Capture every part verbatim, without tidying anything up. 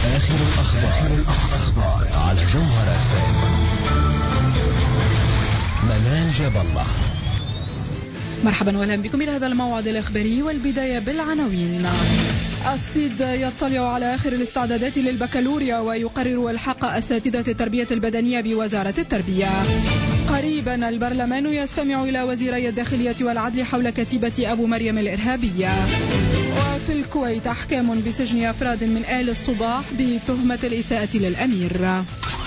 آخر الأخبار على جوهر اف ام. منال جاب الله. مرحبا واهلا بكم الى هذا الموعد الاخباري، والبدايه بالعناوين. الصيد يطلع على آخر الاستعدادات للبكالوريا ويقرر الحق أساتذة التربية البدنية بوزارة التربية. قريبا البرلمان يستمع إلى وزيري الداخلية والعدل حول كتيبة أبو مريم الإرهابية. وفي الكويت أحكام بسجن أفراد من آل الصباح بتهمة الإساءة للأمير.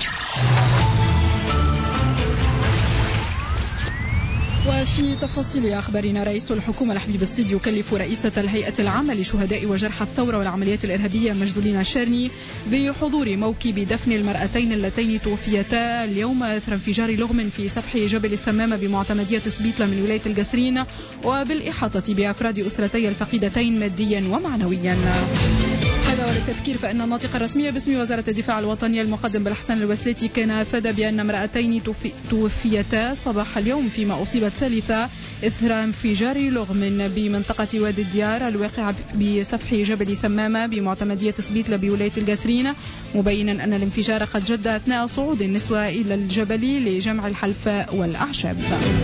وفي تفاصيل أخبارنا، رئيس الحكومة الحبيب الصيد يكلف رئيسة الهيئة العامة لشهداء وجرحى الثورة والعمليات الإرهابية مجدولين الشارني بحضور موكب دفن المرأتين اللتين توفيتا اليوم إثر انفجار لغم في سفح جبل السمامة بمعتمدية سبيطلة من ولاية القصرين، وبالإحاطة بأفراد أسرتي الفقيدتين ماديا ومعنويا. هذا وللتذكير فإن الناطق الرسمي باسم وزارة الدفاع الوطني المقدم بالحسن الوسليتي كان أفاد بأن امرأتين توفيتا صباح اليوم، فيما أصيبت الثالثة إثر انفجار لغم بمنطقة وادي الديار الواقعة بسفح جبل سمامة بمعتمدية سبيطلة بولاية القصرين، مبينا أن الانفجار قد جد أثناء صعود النسوة إلى الجبل لجمع الحلفاء والأعشاب.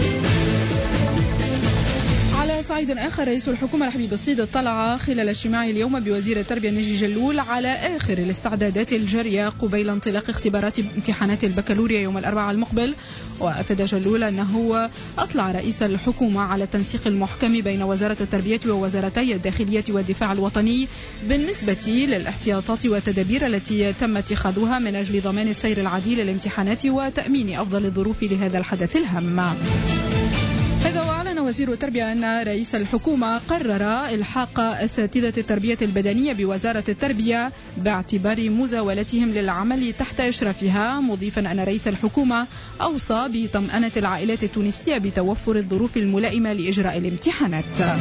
على صعيد آخر، رئيس الحكومة الحبيب الصيد اطلع خلال اجتماعه اليوم بوزير التربية نجي جلول على آخر الاستعدادات الجارية قبيل انطلاق اختبارات امتحانات البكالوريا يوم الأربعاء المقبل. وأفاد جلول أنه أطلع رئيس الحكومة على التنسيق المحكم بين وزارة التربية ووزارتي الداخلية والدفاع الوطني بالنسبة للاحتياطات والتدابير التي تم اتخاذها من أجل ضمان السير العديل للامتحانات وتأمين أفضل الظروف لهذا الحدث الهام. هذا وأعلن وزير التربية أن رئيس الحكومة قرر إلحاق أساتذة التربية البدنية بوزارة التربية باعتبار مزاولتهم للعمل تحت إشرافها، مضيفا أن رئيس الحكومة أوصى بطمأنة العائلات التونسية بتوفر الظروف الملائمة لإجراء الامتحانات.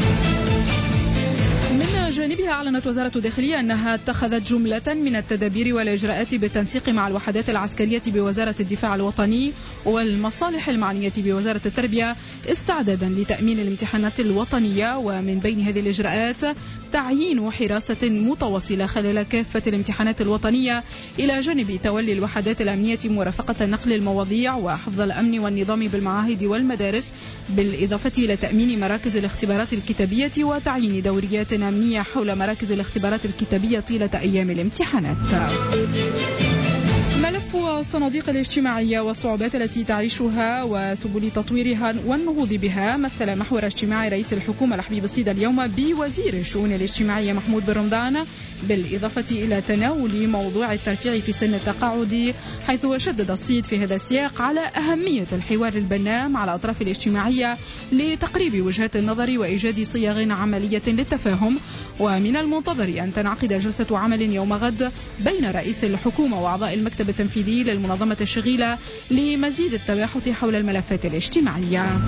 من جانبها أعلنت وزارة الداخلية أنها اتخذت جملة من التدابير والإجراءات بالتنسيق مع الوحدات العسكرية بوزارة الدفاع الوطني والمصالح المعنية بوزارة التربية استعدادا لتأمين الامتحانات الوطنية، ومن بين هذه الإجراءات تعيين حراسة متواصلة خلال كافة الامتحانات الوطنية، إلى جانب تولي الوحدات الأمنية مرافقة نقل المواضيع وحفظ الأمن والنظام بالمعاهد والمدارس، بالإضافة إلى تأمين مراكز الاختبارات الكتابية وتعيين دوريات أمنية حول مراكز الاختبارات الكتابية طيلة أيام الامتحانات. ملف الصناديق الاجتماعية والصعوبات التي تعيشها وسبل تطويرها والنهوض بها مثل محور اجتماع رئيس الحكومة الحبيب الصيد اليوم بوزير الشؤون الاجتماعية محمود بن رمضان، بالإضافة إلى تناول موضوع الترفيع في سن التقاعد، حيث شدد الصيد في هذا السياق على أهمية الحوار البناء مع الأطراف الاجتماعية لتقريب وجهات النظر وإيجاد صيغ عملية للتفاهم. ومن المنتظر أن تنعقد جلسة عمل يوم غد بين رئيس الحكومة وأعضاء المكتب التنفيذي للمنظمة الشغيلة لمزيد التباحث حول الملفات الاجتماعية.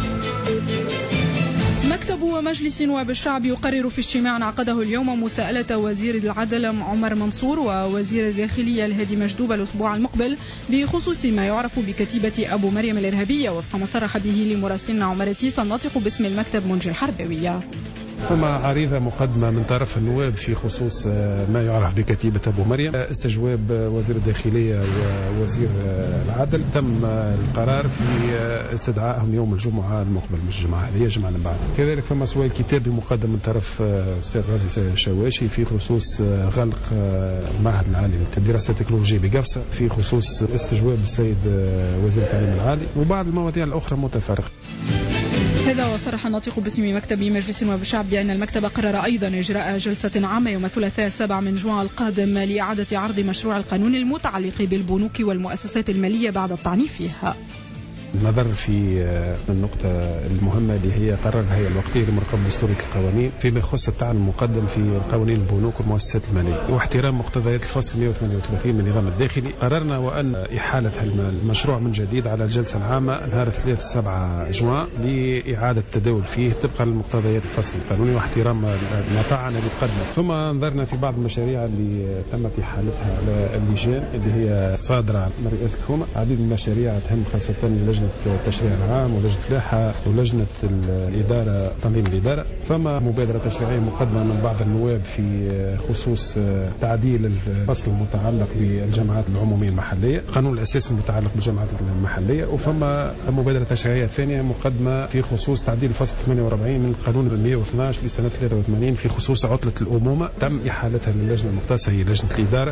مكتب مجلس نواب الشعب يقرر في اجتماع عقده اليوم مساءلة وزير العدل عمر منصور ووزير الداخلية الهادي مجدوب الأسبوع المقبل بخصوص ما يعرف بكتيبة أبو مريم الإرهابية، وفق ما صرح به لمراسلنا عمر التيس الناطق باسم المكتب منجي الحربوية. ثم عريضة مقدمة من طرف النواب في خصوص ما يعرف بكتيبة أبو مريم، استجواب وزير الداخلية ووزير العدل. تم القرار في استدعائهم يوم الجمعة المقبل، مش الجمعة هذه، الجمعة اللي بعد. كذلك ثم سؤال كتابي مقدم من طرف الأستاذ غازي شواشي في خصوص غلق المعهد العالي للدراسات التكنولوجية بقرصة، في خصوص استجواب السيد وزير التعليم العالي، وبعض المواضيع الأخرى متفرقة. هذا وصرح الناطق باسم مكتب مجلس نواب الشعب بأن المكتب قرر أيضا إجراء جلسة عامة يوم الثلاثاء السابع من جوان القادم لإعادة عرض مشروع القانون المتعلق بالبنوك والمؤسسات المالية بعد الطعن فيها. نظر في النقطة المهمة اللي هي قرار الهيئة الوقتية لمراقبة دستورية القوانين فيما يخص الطعن المقدم في قوانين البنوك والمؤسسات المالية واحترام مقتضيات الفصل مئة وثمانية وثلاثين من النظام الداخلي. قررنا وأن إحالة المشروع من جديد على الجلسة العامة نهار ثلاثة سبعة جوان لإعادة التداول فيه طبقا لمقتضيات الفصل القانوني واحترام ما طعن اللي تقدم. ثم نظرنا في بعض المشاريع اللي تمت إحالتها على اللجان اللي هي صادرة من رئاسة الحكومة. عديد من المشاريع تهم خاصة لجنة التشريع العام ولجنة الإلحة ولجنة الإدارة تنظيم الإدارة. فما مبادرة تشريعية مقدمة من بعض النواب في خصوص تعديل الفصل المتعلق بالجامعات العمومية المحلية، قانون الأساس المتعلق بالجامعات المحلية. وفما مبادرة تشريعية ثانية مقدمة في خصوص تعديل الفصل ثمانية وأربعين من القانون مئة واثني عشر لسنة ثلاثة وثمانين في خصوص عطلة الأمومة، تم إحالتها للجنة المختصة هي لجنة الإدارة.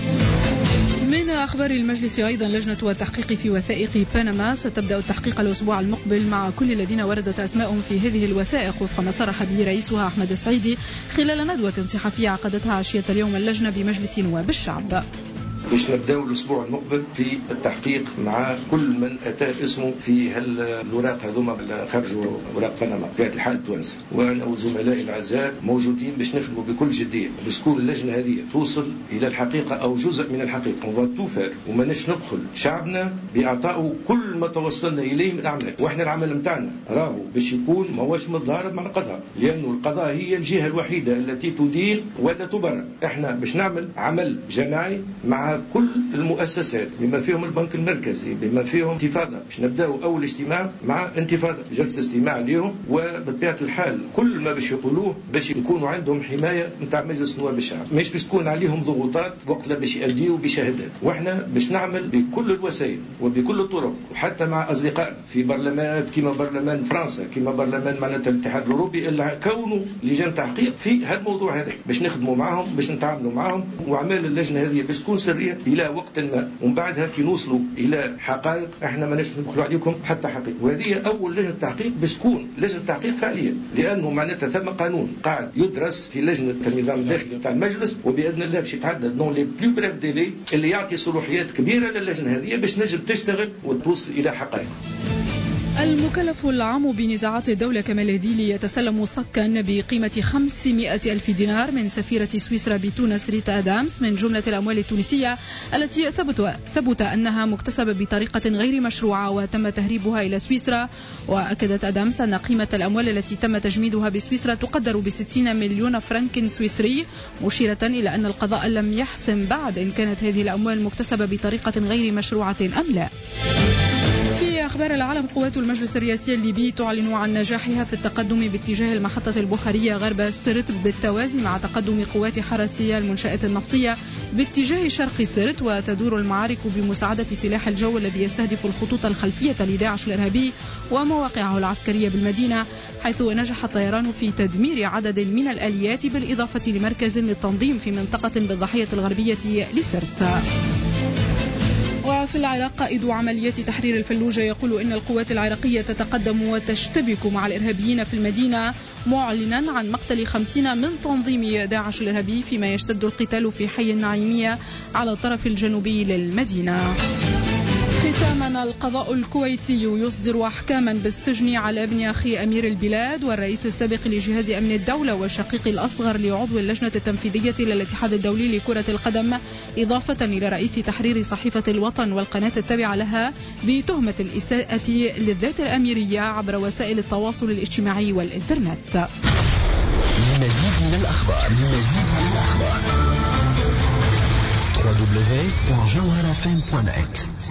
من أخبار المجلس أيضا لجنة التحقيق في وثائق بنما ستبدأ التحقيق الأسبوع المقبل مع كل الذين وردت أسمائهم في هذه الوثائق، وفق ما صرح به رئيسها أحمد السعيدي خلال ندوة صحفية عقدتها عشية اليوم اللجنة بمجلس نواب الشعب. باش نبداو الاسبوع المقبل في التحقيق مع كل من اتى اسمه في هالوراق هذوما اللي خرجوا وراق بنما في هذه الحاله توانسه. وانا وزملائي الاعزاء موجودين باش نخدموا بكل جديه باش تكون اللجنه هذه توصل الى الحقيقه او جزء من الحقيقه. اون تو فير وما نش ندخل شعبنا باعطائه كل ما توصلنا اليه من اعمال، واحنا العمل نتاعنا راهو باش يكون ماهوش متضارب مع القضاء، لانه القضاء هي الجهه الوحيده التي تدين ولا تبرر. احنا باش نعمل عمل جماعي مع كل المؤسسات بما فيهم البنك المركزي بما فيهم انتفاضة. باش نبداو أول اجتماع مع انتفاضة، جلسة استماع اليوم، وبطبيعة الحال كل ما باش يقولوه باش يكونوا عندهم حماية نتاع مجلس نواب الشعب، مش باش تكون عليهم ضغوطات وقت لا باش يأديوا بشهادات. واحنا باش نعمل بكل الوسائل وبكل الطرق، وحتى مع أصدقائنا في برلمانات كما برلمان فرنسا كما برلمان معناتها الاتحاد الأوروبي اللي كونوا لجان تحقيق في هالموضوع هذا، باش نخدموا معهم باش نتعاملوا معهم. وأعمال اللجنة هذه باش تكون سرية إلى وقت ما، ومن بعدها كي نوصلوا الى حقائق احنا ما نجمش ندخلوا عليكم حتى حقيقه. وهذه اول لجنه تحقيق باش تكون لجنه تحقيق فعليا، لانه معناتها ثم قانون قاعد يدرس في لجنه النظام الداخلي نتاع المجلس، وباذن الله باش يتعدد دون لي بلو بريف ديلي اللي يعطي صلاحيات كبيره للجنه هذه باش نجم تشتغل وتوصل الى حقائق. المكلف العام بنزاعات الدولة كمال الهذيلي يتسلم صكا بقيمة خمسمائة ألف دينار من سفيرة سويسرا بتونس ريتا آدامس من جملة الأموال التونسية التي ثبت, ثبت أنها مكتسبة بطريقة غير مشروعة وتم تهريبها إلى سويسرا. وأكدت آدامس أن قيمة الأموال التي تم تجميدها بسويسرا تقدر بستين مليون فرنك سويسري، مشيرة إلى أن القضاء لم يحسم بعد إن كانت هذه الأموال مكتسبة بطريقة غير مشروعة أم لا. في أخبار العالم، قوات المجلس الرئاسي الليبي تعلن عن نجاحها في التقدم باتجاه المحطة البخارية غرب سرت بالتوازي مع تقدم قوات حرسية المنشآت النفطية باتجاه شرق سرت. وتدور المعارك بمساعدة سلاح الجو الذي يستهدف الخطوط الخلفية لداعش الإرهابي ومواقعه العسكرية بالمدينة، حيث نجح الطيران في تدمير عدد من الآليات بالإضافة لمركز للتنظيم في منطقة بالضاحية الغربية لسرت. وفي العراق، قائد عمليات تحرير الفلوجة يقول إن القوات العراقية تتقدم وتشتبك مع الإرهابيين في المدينة، معلنا عن مقتل خمسين من تنظيم داعش الإرهابي فيما يشتد القتال في حي النعيمية على الطرف الجنوبي للمدينة. ختاما، القضاء الكويتي يصدر أحكاما بالسجن على ابن أخي أمير البلاد والرئيس السابق لجهاز أمن الدولة والشقيق الأصغر لعضو اللجنة التنفيذية للاتحاد الدولي لكرة القدم، إضافة إلى رئيس تحرير صحيفة الوطن والقناة التابعة لها بتهمة الإساءة للذات الأميرية عبر وسائل التواصل الاجتماعي والإنترنت. مزيد من الأخبار مزيد من الأخبار دبليو دبليو دبليو دوت جوهرة إف إم دوت نت.